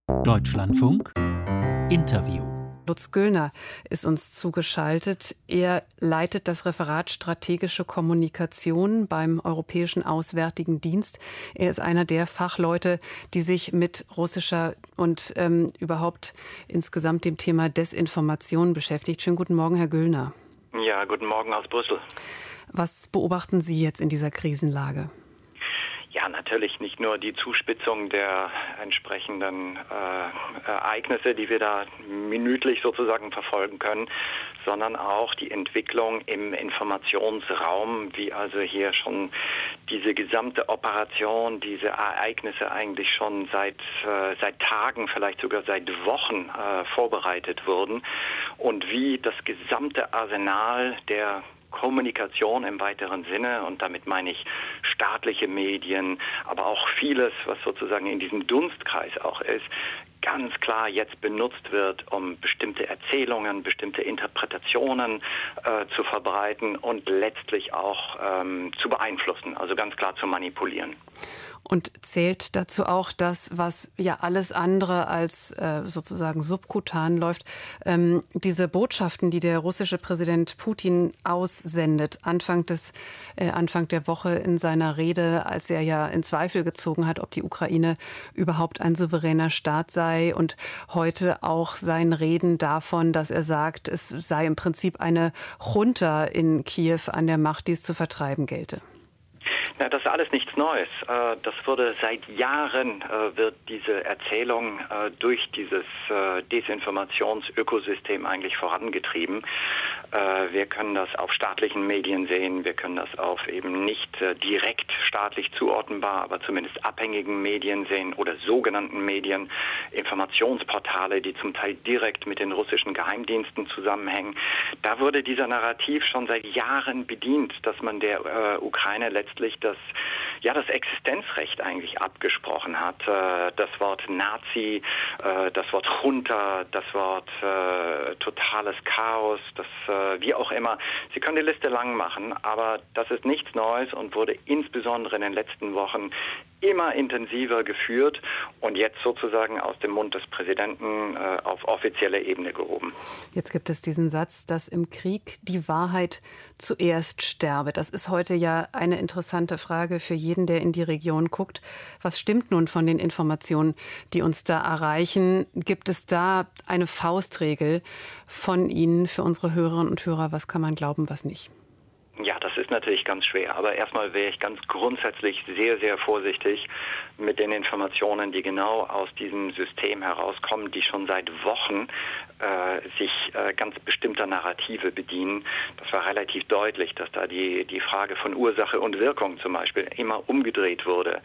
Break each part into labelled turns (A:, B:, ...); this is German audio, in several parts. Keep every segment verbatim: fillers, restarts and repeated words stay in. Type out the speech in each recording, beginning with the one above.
A: Deutschlandfunk Interview.
B: Lutz Göllner ist uns zugeschaltet. Er leitet das Referat Strategische Kommunikation beim Europäischen Auswärtigen Dienst. Er ist einer der Fachleute, die sich mit russischer und ähm, überhaupt insgesamt dem Thema Desinformation beschäftigt. Schönen guten Morgen, Herr Göllner.
C: Ja, guten Morgen aus Brüssel.
B: Was beobachten Sie jetzt in dieser Krisenlage?
C: Ja, natürlich nicht nur die Zuspitzung der entsprechenden äh, Ereignisse, die wir da minütlich sozusagen verfolgen können, sondern auch die Entwicklung im Informationsraum, wie also hier schon diese gesamte Operation, diese Ereignisse eigentlich schon seit äh, seit Tagen, vielleicht sogar seit Wochen äh, vorbereitet wurden und wie das gesamte Arsenal der Kommunikation im weiteren Sinne, und damit meine ich staatliche Medien, aber auch vieles, was sozusagen in diesem Dunstkreis auch ist, ganz klar jetzt benutzt wird, um bestimmte Erzählungen, bestimmte Interpretationen äh, zu verbreiten und letztlich auch ähm, zu beeinflussen, also ganz klar zu manipulieren.
B: Und zählt dazu auch das, was ja alles andere als äh, sozusagen subkutan läuft, ähm, diese Botschaften, die der russische Präsident Putin aussendet, Anfang des, äh, Anfang der Woche in seiner Rede, als er ja in Zweifel gezogen hat, ob die Ukraine überhaupt ein souveräner Staat sei, und heute auch sein Reden davon, dass er sagt, es sei im Prinzip eine Junta in Kiew an der Macht, die es zu vertreiben gelte.
C: Ja, das ist alles nichts Neues. Das wurde seit Jahren, wird diese Erzählung durch dieses Desinformationsökosystem eigentlich vorangetrieben. Wir können das auf staatlichen Medien sehen, wir können das auf eben nicht direkt staatlich zuordnenbar, aber zumindest abhängigen Medien sehen oder sogenannten Medien, Informationsportale, die zum Teil direkt mit den russischen Geheimdiensten zusammenhängen. Da wurde dieser Narrativ schon seit Jahren bedient, dass man der äh, Ukraine letztlich das, ja, das Existenzrecht eigentlich abgesprochen hat. Äh, das Wort Nazi, äh, das Wort Junta, das Wort äh, totales Chaos, das äh, wie auch immer. Sie können die Liste lang machen, aber das ist nichts Neues und wurde insbesondere in den letzten Wochen immer intensiver geführt und jetzt sozusagen aus dem Mund des Präsidenten äh, auf offizielle Ebene gehoben.
B: Jetzt gibt es diesen Satz, dass im Krieg die Wahrheit zuerst sterbe. Das ist heute ja eine interessante Frage für jeden, der in die Region guckt. Was stimmt nun von den Informationen, die uns da erreichen? Gibt es da eine Faustregel von Ihnen für unsere Hörerinnen und Hörer? Was kann man glauben, was nicht?
C: Ja, das ist natürlich ganz schwer. Aber erstmal wäre ich ganz grundsätzlich sehr, sehr vorsichtig mit den Informationen, die genau aus diesem System herauskommen, die schon seit Wochen äh, sich äh, ganz bestimmter Narrative bedienen. Das war relativ deutlich, dass da die, die Frage von Ursache und Wirkung zum Beispiel immer umgedreht wurde.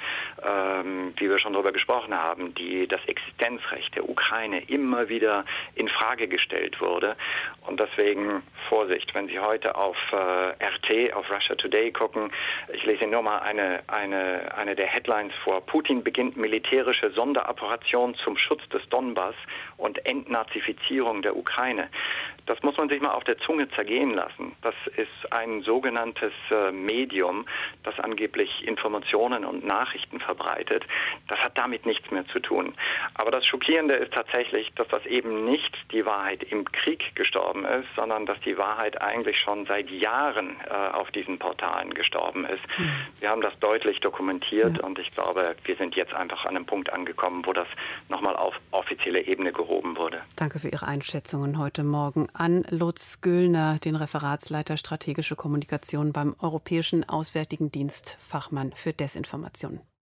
C: Ähm, wie wir schon darüber gesprochen haben, die, das Existenzrecht der Ukraine immer wieder in Frage gestellt wurde. Und deswegen Vorsicht, wenn Sie heute auf äh, R T, auf Russia Today gucken. Ich lese Ihnen nur mal eine, eine, eine der Headlines vor. Putin beginnt militärische Sonderoperation zum Schutz des Donbass und Entnazifizierung der Ukraine. Das muss man sich mal auf der Zunge zergehen lassen. Das ist ein sogenanntes äh, Medium, das angeblich Informationen und Nachrichten verbreitet. Das hat damit nichts mehr zu tun. Aber das Schockierende ist tatsächlich, dass das eben nicht die Wahrheit im Krieg gestorben ist, sondern dass die Wahrheit eigentlich schon seit Jahren äh, auf diesen Portalen gestorben ist. Mhm. Wir haben das deutlich dokumentiert, ja. Und ich glaube, wir sind jetzt einfach an einem Punkt angekommen, wo das nochmal auf offizielle Ebene gehoben wurde.
B: Danke für Ihre Einschätzungen heute Morgen an Lutz Göllner, den Referatsleiter Strategische Kommunikation beim Europäischen Auswärtigen Dienst, Fachmann für Desinformation.